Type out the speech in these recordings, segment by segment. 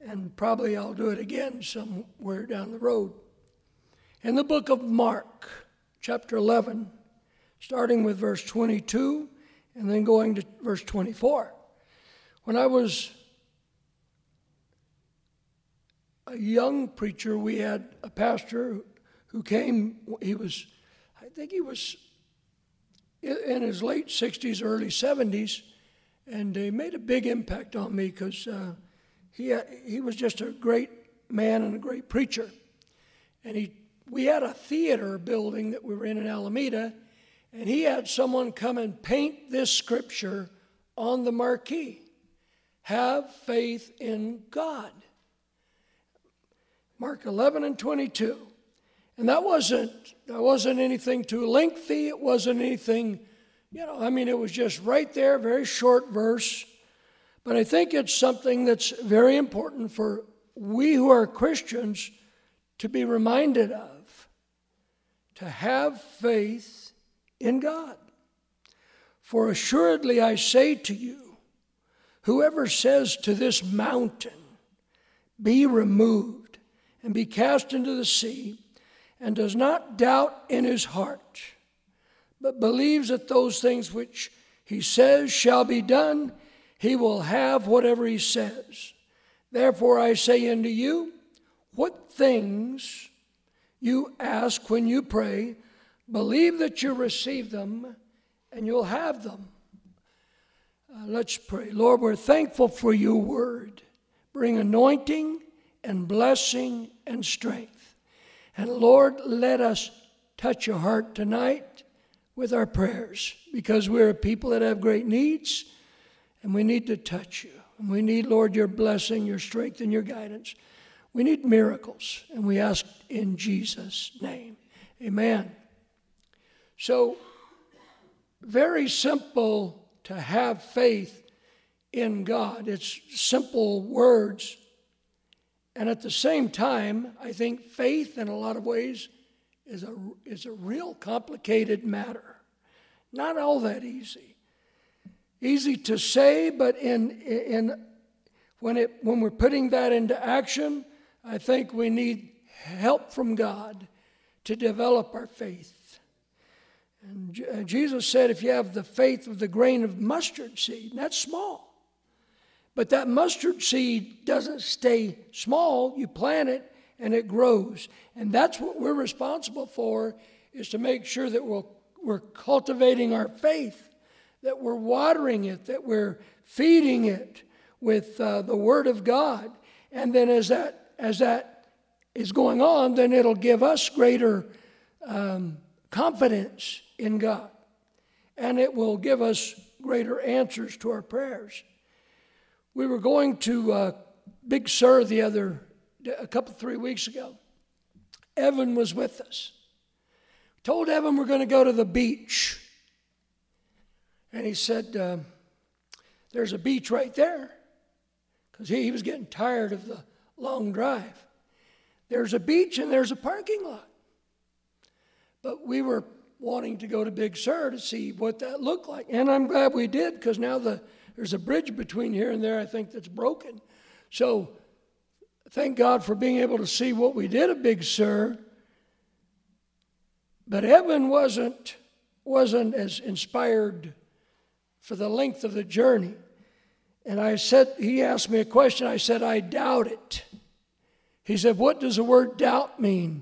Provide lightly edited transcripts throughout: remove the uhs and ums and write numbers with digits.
and probably I'll do it again somewhere down the road. In the book of Mark, chapter 11, starting with verse 22 and then going to verse 24. When I was a young preacher, we had a pastor who came. I think he was in his late 60s, early 70s, and he made a big impact on me because he was just a great man and a great preacher. And we had a theater building that we were in Alameda, and he had someone come and paint this scripture on the marquee. Have faith in God. Mark 11 and 22. And that wasn't anything too lengthy. It wasn't anything, it was just right there, very short verse. But I think it's something that's very important for we who are Christians to be reminded of, to have faith in God. For assuredly I say to you, whoever says to this mountain, be removed and be cast into the sea, and does not doubt in his heart, but believes that those things which he says shall be done, he will have whatever he says. Therefore I say unto you, what things you ask when you pray, believe that you receive them, and you'll have them. Let's pray. Lord, we're thankful for your word. Bring anointing and blessing and strength. And Lord, let us touch your heart tonight with our prayers, because we're a people that have great needs, and we need to touch you. And we need, Lord, your blessing, your strength, and your guidance. We need miracles, and we ask in Jesus' name. Amen. So, very simple to have faith in God. It's simple words. And at the same time, I think faith in a lot of ways is a real complicated matter. Not all that easy. Easy to say, but when we're putting that into action, I think we need help from God to develop our faith. And Jesus said if you have the faith of the grain of mustard seed, and that's small. But that mustard seed doesn't stay small. You plant it and it grows. And that's what we're responsible for, is to make sure that we're cultivating our faith, that we're watering it, that we're feeding it with the Word of God. And then as that is going on, then it'll give us greater confidence in God. And it will give us greater answers to our prayers. We were going to Big Sur a couple, 3 weeks ago. Evan was with us. Told Evan we're going to go to the beach. And he said, there's a beach right there. Because he was getting tired of the long drive. There's a beach and there's a parking lot. But we were wanting to go to Big Sur to see what that looked like. And I'm glad we did, because now there's a bridge between here and there, I think, that's broken. So thank God for being able to see what we did at Big Sur. But Evan wasn't as inspired for the length of the journey. And he asked me a question. I said, I doubt it. He said, what does the word doubt mean?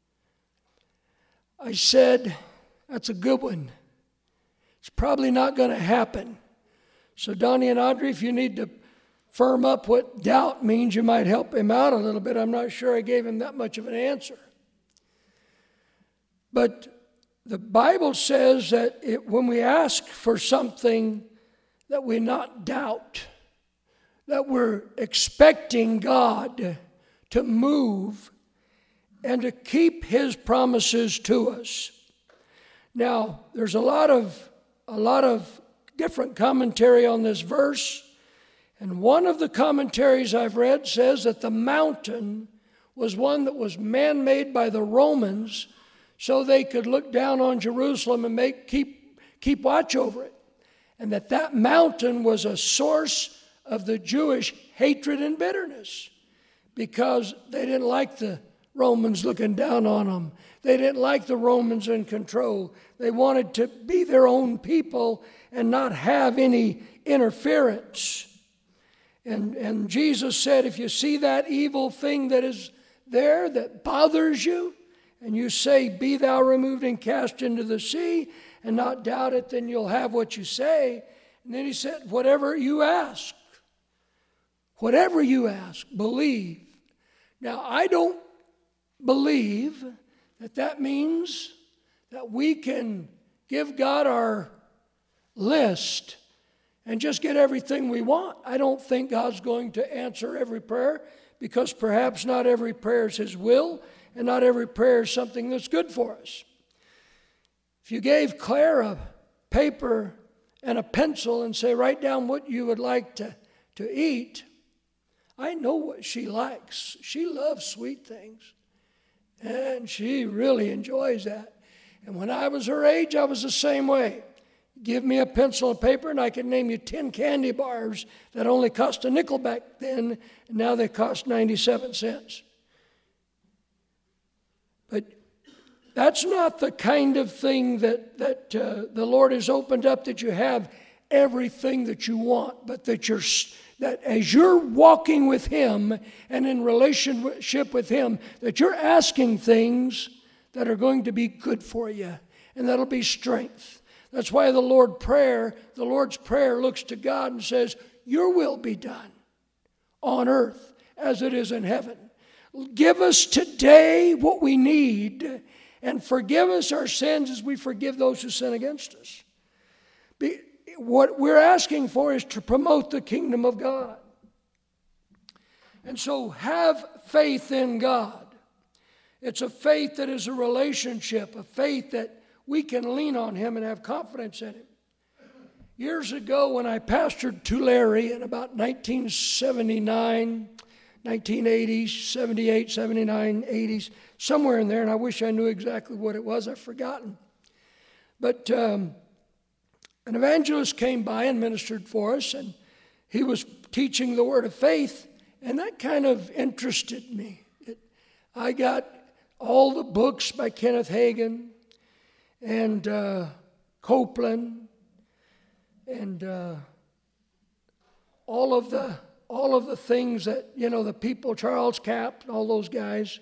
I said, that's a good one. It's probably not going to happen. So Donnie and Audrey, if you need to firm up what doubt means, you might help him out a little bit. I'm not sure I gave him that much of an answer. But the Bible says that when we ask for something, that we not doubt, that we're expecting God to move and to keep His promises to us. Now, there's a lot of different commentary on this verse, and one of the commentaries I've read says that the mountain was one that was man-made by the Romans so they could look down on Jerusalem and keep watch over it, and that mountain was a source of the Jewish hatred and bitterness. because they didn't like the Romans looking down on them. They didn't like the Romans in control. They wanted to be their own people and not have any interference. And Jesus said, if you see that evil thing that is there that bothers you, and you say, be thou removed and cast into the sea, and not doubt it, then you'll have what you say. And then he said, whatever you ask, believe. Now, I don't believe that means that we can give God our list and just get everything we want. I don't think God's going to answer every prayer, because perhaps not every prayer is His will, and not every prayer is something that's good for us. If you gave Claire a paper and a pencil and say, write down what you would like to eat, I know what she likes. She loves sweet things, and she really enjoys that. And when I was her age, I was the same way. Give me a pencil and paper, and I could name you 10 candy bars that only cost a nickel back then, and now they cost 97 cents. But that's not the kind of thing that the Lord has opened up, that you have everything that you want, but that as you're walking with Him and in relationship with Him, that you're asking things that are going to be good for you, and that'll be strength. That's why the Lord's Prayer looks to God and says, your will be done on earth as it is in heaven. Give us today what we need, and forgive us our sins as we forgive those who sin against us. What we're asking for is to promote the kingdom of God. And so have faith in God. It's a faith that is a relationship, a faith that we can lean on Him and have confidence in Him. Years ago, when I pastored Tulare in about 1979, 1980s, 78, 79, 80s, somewhere in there, and I wish I knew exactly what it was. I've forgotten. But an evangelist came by and ministered for us, and he was teaching the word of faith, and that kind of interested me. I got all the books by Kenneth Hagin and Copeland and all of the things that, the people, Charles Capp, all those guys.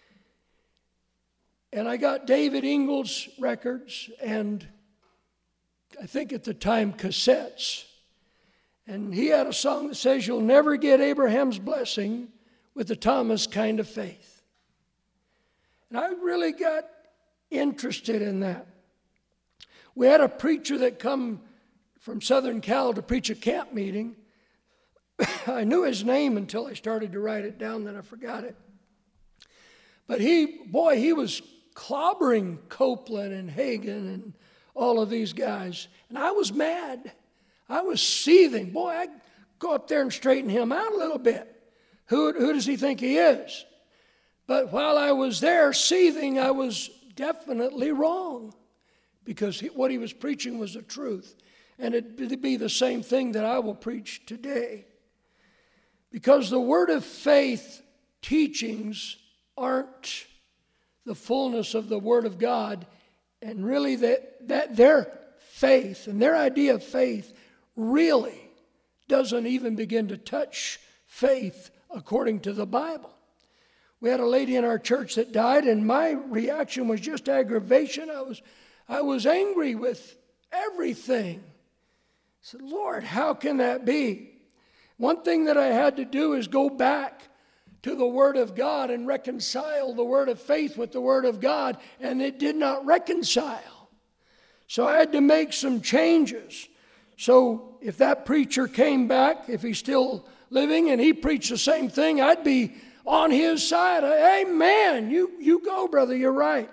And I got David Ingalls records, and I think at the time cassettes. And he had a song that says, you'll never get Abraham's blessing with the Thomas kind of faith. And I really got interested in that. We had a preacher that come from Southern Cal to preach a camp meeting. I knew his name until I started to write it down, then I forgot it. But he was clobbering Copeland and Hagin and all of these guys. And I was mad. I was seething. Boy, I'd go up there and straighten him out a little bit. Who does he think he is? But while I was there seething, I was definitely wrong, because what he was preaching was the truth. And it'd be the same thing that I will preach today. Because the word of faith teachings aren't the fullness of the word of God, and really that their faith and their idea of faith really doesn't even begin to touch faith according to the Bible. We had a lady in our church that died, and my reaction was just aggravation. I was angry with everything. I said, Lord, how can that be? One thing that I had to do is go back to the Word of God and reconcile the word of faith with the Word of God, and it did not reconcile. So I had to make some changes. So if that preacher came back, if he's still living, and he preached the same thing, I'd be on his side. Amen. You go, brother. You're right.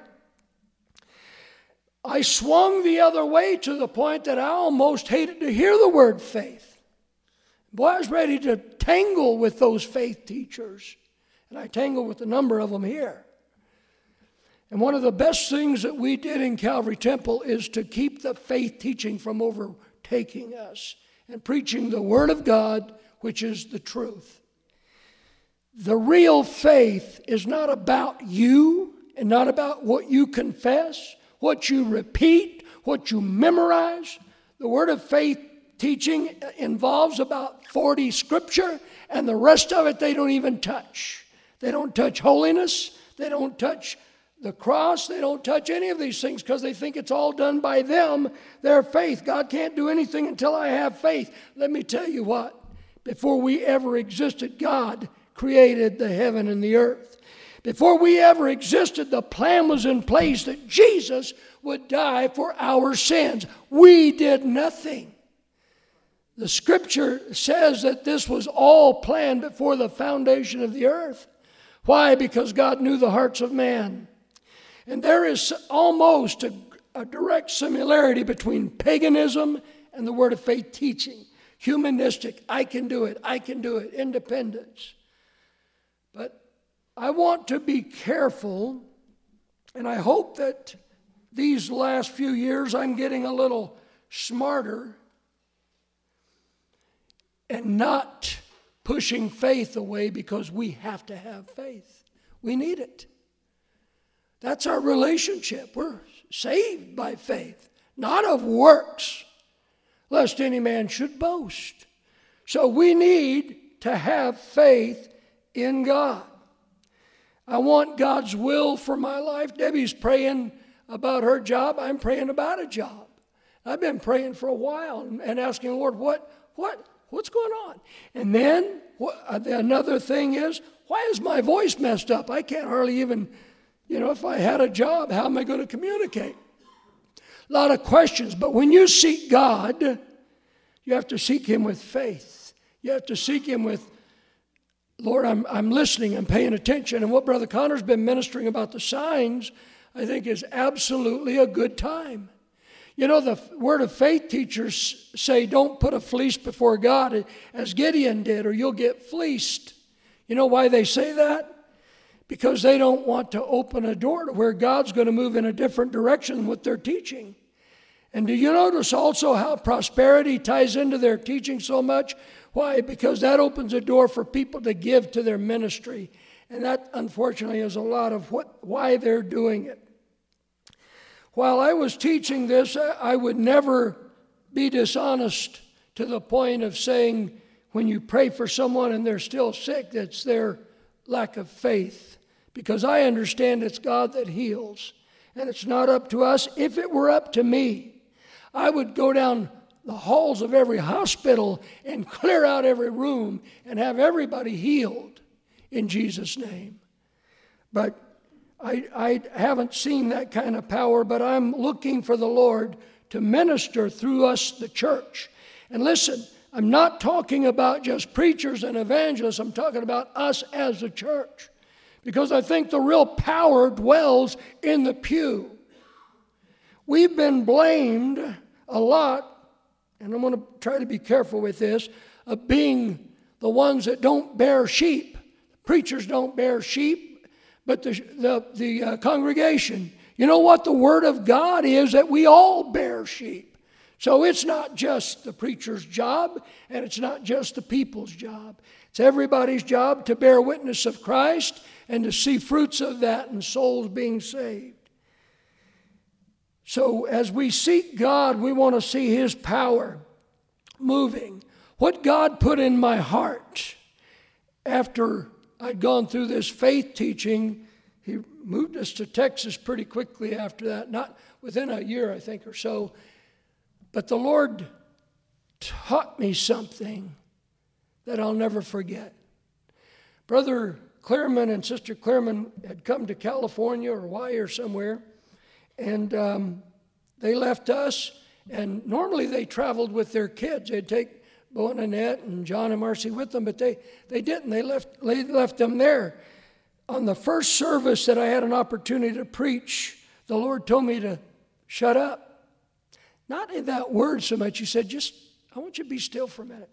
I swung the other way to the point that I almost hated to hear the word faith. Boy, I was ready to tangle with those faith teachers. And I tangled with a number of them here. And one of the best things that we did in Calvary Temple is to keep the faith teaching from overtaking us and preaching the Word of God, which is the truth. the real faith is not about you and not about what you confess, what you repeat, what you memorize. The Word of Faith teaching involves about 40 scripture, and the rest of it they don't even touch. They don't touch holiness. They don't touch the cross. They don't touch any of these things because they think it's all done by them, their faith. God can't do anything until I have faith. Let me tell you what. Before we ever existed, God created the heaven and the earth. Before we ever existed, the plan was in place that Jesus would die for our sins. We did nothing. The scripture says that this was all planned before the foundation of the earth. Why? Because God knew the hearts of man. And there is almost a direct similarity between paganism and the Word of Faith teaching. Humanistic, I can do it, independence. But I want to be careful, and I hope that these last few years I'm getting a little smarter and not pushing faith away because we have to have faith. We need it. That's our relationship. We're saved by faith, not of works, lest any man should boast. So we need to have faith in God. I want God's will for my life. Debbie's praying about her job. I'm praying about a job. I've been praying for a while and asking the Lord, what's going on? And then another thing is, why is my voice messed up? I can't hardly even, if I had a job, how am I going to communicate? A lot of questions. But when you seek God, you have to seek Him with faith. You have to seek Him with, Lord, I'm listening, I'm paying attention. And what Brother Connor's been ministering about the signs, I think is absolutely a good time. The Word of Faith teachers say don't put a fleece before God as Gideon did or you'll get fleeced. You know why they say that? Because they don't want to open a door to where God's going to move in a different direction than what they're teaching. And do you notice also how prosperity ties into their teaching so much? Why? Because that opens a door for people to give to their ministry. And that, unfortunately, is a lot of why they're doing it. While I was teaching this, I would never be dishonest to the point of saying when you pray for someone and they're still sick, that's their lack of faith. Because I understand it's God that heals. And it's not up to us. If it were up to me, I would go down the halls of every hospital and clear out every room and have everybody healed in Jesus' name. But I haven't seen that kind of power, but I'm looking for the Lord to minister through us, the church. And listen, I'm not talking about just preachers and evangelists. I'm talking about us as a church. Because I think the real power dwells in the pew. We've been blamed a lot, and I'm going to try to be careful with this, of being the ones that don't bear sheep. Preachers don't bear sheep. But the congregation, you know what the Word of God is? That we all bear sheep. So it's not just the preacher's job, and it's not just the people's job. It's everybody's job to bear witness of Christ and to see fruits of that and souls being saved. So as we seek God, we want to see His power moving. What God put in my heart after I'd gone through this faith teaching. He moved us to Texas pretty quickly after that, not within a year, I think, or so. But the Lord taught me something that I'll never forget. Brother Clearman and Sister Clearman had come to California or Hawaii or somewhere, and they left us, and normally they traveled with their kids. They'd take Bo and Annette and John and Marcy with them, but they didn't. They left them there. On the first service that I had an opportunity to preach, the Lord told me to shut up. Not in that word so much. He said, I want you to be still for a minute.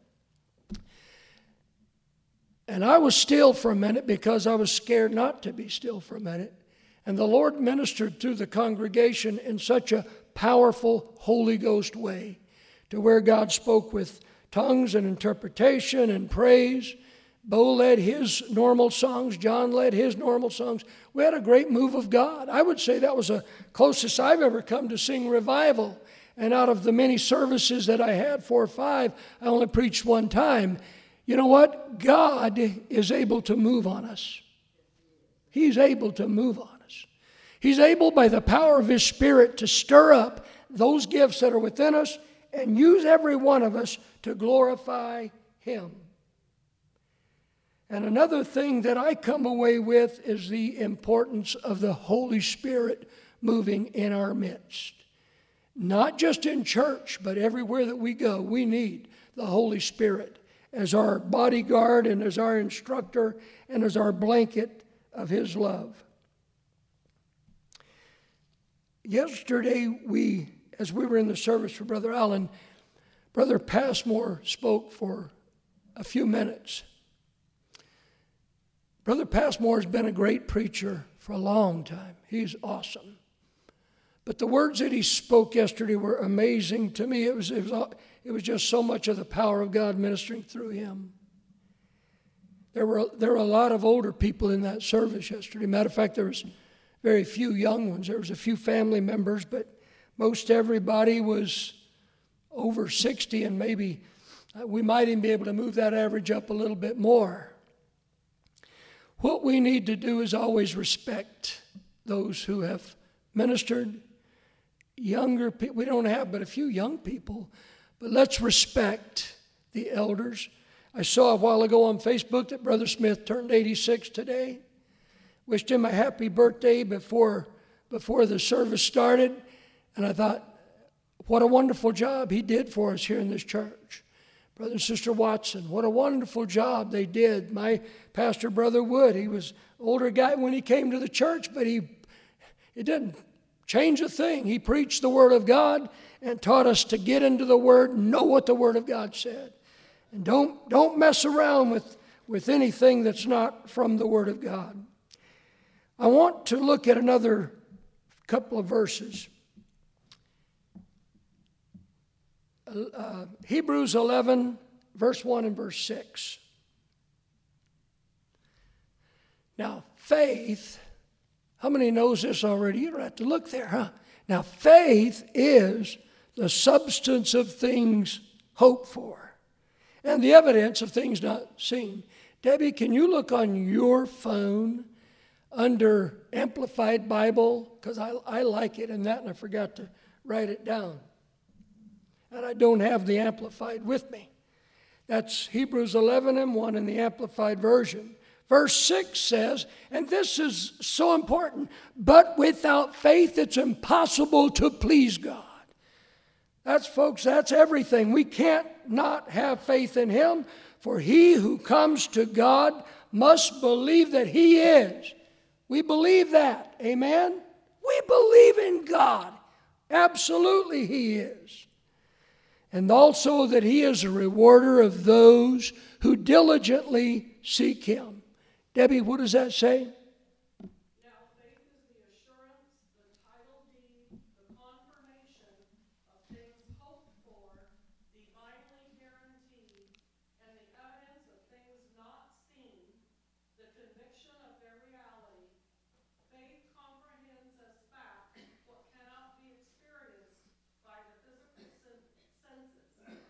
And I was still for a minute because I was scared not to be still for a minute. And the Lord ministered through the congregation in such a powerful Holy Ghost way to where God spoke with tongues and interpretation and praise. Bo led his normal songs. John led his normal songs. We had a great move of God. I would say that was the closest I've ever come to sing revival. And out of the many services that I had, 4 or 5, I only preached one time. You know what? God is able to move on us. He's able to move on us. He's able, by the power of His Spirit, to stir up those gifts that are within us and use every one of us to glorify Him. And another thing that I come away with is the importance of the Holy Spirit moving in our midst. Not just in church, but everywhere that we go, we need the Holy Spirit as our bodyguard and as our instructor and as our blanket of His love. Yesterday, as we were in the service for Brother Allen, Brother Passmore spoke for a few minutes. Brother Passmore has been a great preacher for a long time. He's awesome. But the words that he spoke yesterday were amazing to me. It was just so much of the power of God ministering through him. There were a lot of older people in that service yesterday. Matter of fact, there was very few young ones. There was a few family members, but most everybody was over 60, and maybe we might even be able to move that average up a little bit more. What we need to do is always respect those who have ministered. Younger people, we don't have but a few young people, but let's respect the elders. I saw a while ago on Facebook that Brother Smith turned 86 today. Wished him a happy birthday before the service started, and I thought, what a wonderful job he did for us here in this church. Brother and Sister Watson, what a wonderful job they did. My pastor, Brother Wood, he was an older guy when he came to the church, but it didn't change a thing. He preached the Word of God and taught us to get into the Word, know what the Word of God said. And don't mess around with anything that's not from the Word of God. I want to look at another couple of verses. Hebrews 11, verse 1 and verse 6. Now, faith, how many knows this already? You don't have to look there, huh? Now, faith is the substance of things hoped for and the evidence of things not seen. Debbie, can you look on your phone under Amplified Bible? Because I like it in that, and I forgot to write it down. And I don't have the Amplified with me. That's Hebrews 11 and 1 in the Amplified version. Verse 6 says, and this is so important, but without faith it's impossible to please God. That's everything. We can't not have faith in Him, for he who comes to God must believe that He is. We believe that. Amen? We believe in God. Absolutely He is. And also that He is a rewarder of those who diligently seek Him. Debbie, what does that say? Now faith is the assurance, the title deed, the confirmation of things hoped for, divinely guaranteed, and the evidence of things not seen, the conviction of their reality. Faith comprehends as fact what cannot be experienced by the physical senses.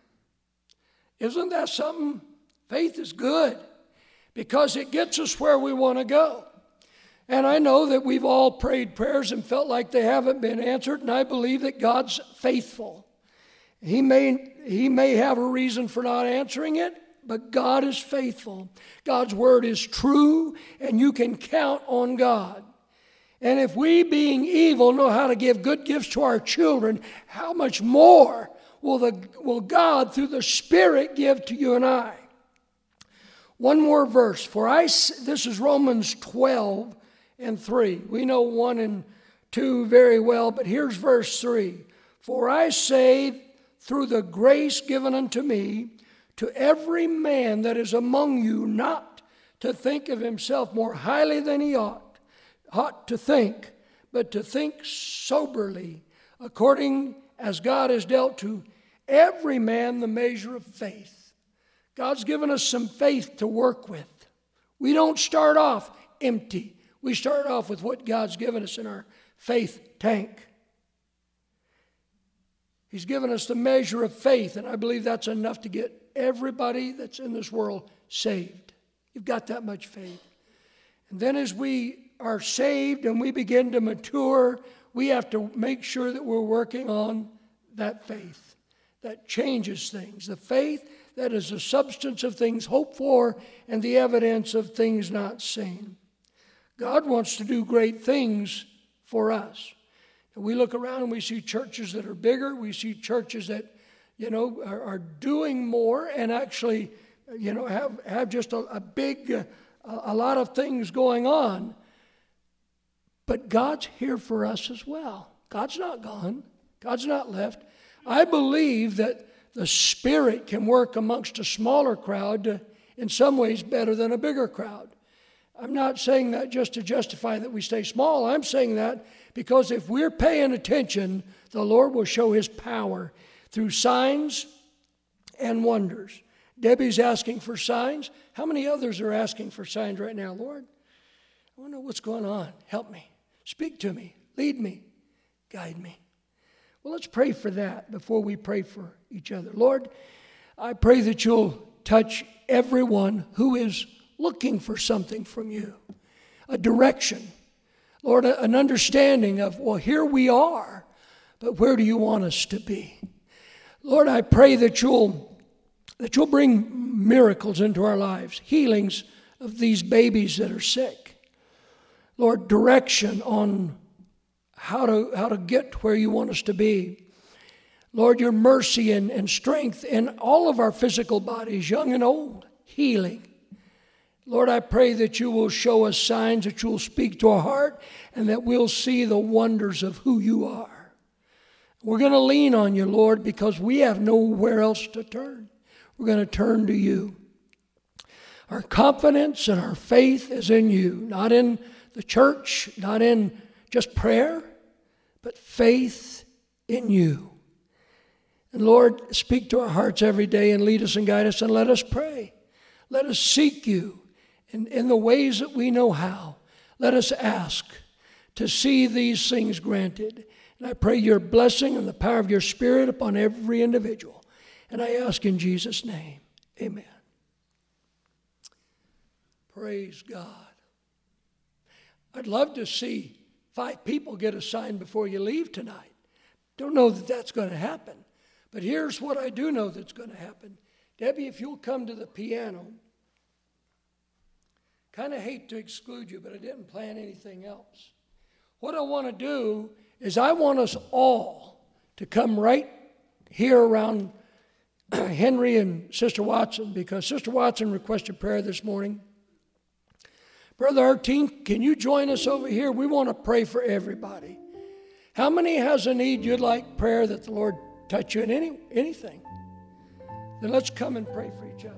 Isn't that something? Faith is good because it gets us where we want to go. And I know that we've all prayed prayers and felt like they haven't been answered, and I believe that God's faithful. He may have a reason for not answering it, but God is faithful. God's word is true, and you can count on God. And if we, being evil, know how to give good gifts to our children, how much more will God, through the Spirit, give to you and I? One more verse. This is Romans 12 and 3. We know 1 and 2 very well, but here's verse 3. For I say, through the grace given unto me, to every man that is among you not to think of himself more highly than he ought to think, but to think soberly, according as God has dealt to every man the measure of faith. God's given us some faith to work with. We don't start off empty. We start off with what God's given us in our faith tank. He's given us the measure of faith, and I believe that's enough to get everybody that's in this world saved. You've got that much faith. And then as we are saved and we begin to mature, we have to make sure that we're working on that faith that changes things. The faith that is the substance of things hoped for and the evidence of things not seen. God wants to do great things for us. And we look around and we see churches that are bigger. We see churches that, are doing more and actually, have just a big, a lot of things going on. But God's here for us as well. God's not gone. God's not left. I believe that the Spirit can work amongst a smaller crowd in some ways better than a bigger crowd. I'm not saying that just to justify that we stay small. I'm saying that because if we're paying attention, the Lord will show His power through signs and wonders. Debbie's asking for signs. How many others are asking for signs right now? Lord, I want to know what's going on. Help me. Speak to me. Lead me. Guide me. Well, let's pray for that before we pray for each other. Lord, I pray that you'll touch everyone who is looking for something from you, a direction. Lord, an understanding of, well, here we are, but where do you want us to be? Lord, I pray that you'll bring miracles into our lives, healings of these babies that are sick. Lord, direction on how to get where you want us to be. Lord, your mercy and strength in all of our physical bodies, young and old, healing. Lord, I pray that you will show us signs, that you will speak to our heart, and that we'll see the wonders of who you are. We're going to lean on you, Lord, because we have nowhere else to turn. We're going to turn to you. Our confidence and our faith is in you, not in the church, not in just prayer, but faith in you. And Lord, speak to our hearts every day and lead us and guide us, and let us pray. Let us seek you in the ways that we know how. Let us ask to see these things granted. And I pray your blessing and the power of your Spirit upon every individual. And I ask in Jesus' name, amen. Praise God. I'd love to see 5 people get a sign before you leave tonight. Don't know that that's going to happen. But here's what I do know that's going to happen. Debbie, if you'll come to the piano. Kind of hate to exclude you, but I didn't plan anything else. What I want to do is I want us all to come right here around Henry and Sister Watson, because Sister Watson requested prayer this morning. Brother Artine, can you join us over here? We want to pray for everybody. How many has a need you'd like prayer that the Lord touch you in anything? Then let's come and pray for each other.